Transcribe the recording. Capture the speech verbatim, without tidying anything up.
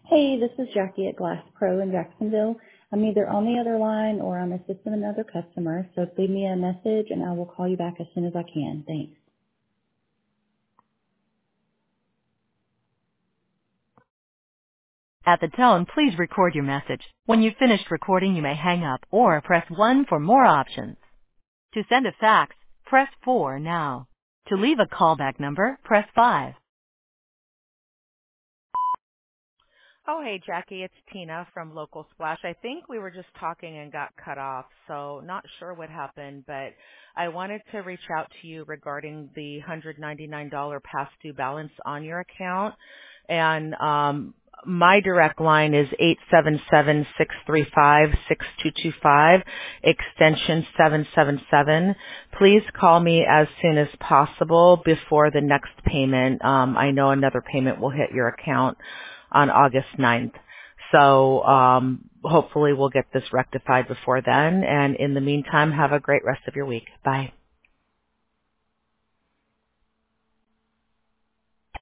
Hey, this is Jackie at Glass Pro in Jacksonville. I'm either on the other line or I'm assisting another customer, so leave me a message and I will call you back as soon as I can. Thanks. At the tone, please record your message. When you've finished recording, you may hang up or press one for more options. To send a fax, press four now. To leave a callback number, press five. Oh, hey, Jackie, it's Tina from Local Splash. I think we were just talking and got cut off, so not sure what happened, but I wanted to reach out to you regarding the one hundred ninety-nine dollars past due balance on your account. And um, my direct line is eight seven seven, six three five, six two two five, extension seven seven seven. Please call me as soon as possible before the next payment. Um, I know another payment will hit your account on August ninth. So um, hopefully we'll get this rectified before then. And in the meantime, have a great rest of your week. Bye.